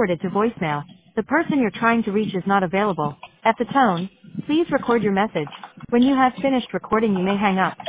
forwarded to voicemail. The person you're trying to reach is not available. At the tone, please record your message. When you have finished recording, you may hang up.